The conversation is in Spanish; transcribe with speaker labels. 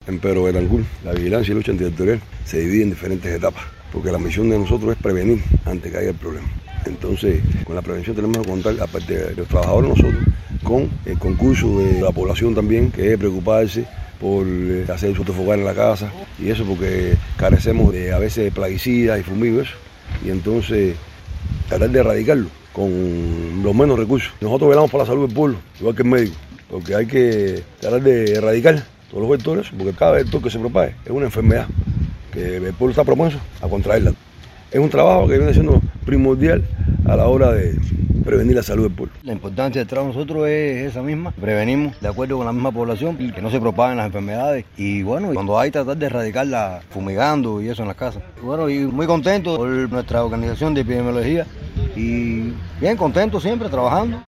Speaker 1: Pero Betancur, la vigilancia y lucha antiterrorista se divide en diferentes etapas, porque la misión de nosotros es prevenir antes que haya el problema. Entonces, con la prevención tenemos que contar, aparte de los trabajadores nosotros, con el concurso de la población también, que es preocuparse por hacer sofocar en la casa, y eso porque carecemos de a veces plaguicidas y fumigos, y entonces tratar de erradicarlo con los menos recursos. Nosotros velamos por la salud del pueblo, igual que el médico, porque hay que tratar de erradicar todos los vectores, porque cada vector que se propague es una enfermedad que el pueblo está propenso a contraerla. Es un trabajo que viene siendo primordial a la hora de prevenir la salud del pueblo.
Speaker 2: La importancia del trabajo de nosotros es esa misma, prevenimos de acuerdo con la misma población, que no se propaguen las enfermedades y bueno, cuando hay tratar de erradicarla fumigando y eso en las casas. Bueno, y muy contento por nuestra organización de epidemiología y bien contento siempre trabajando.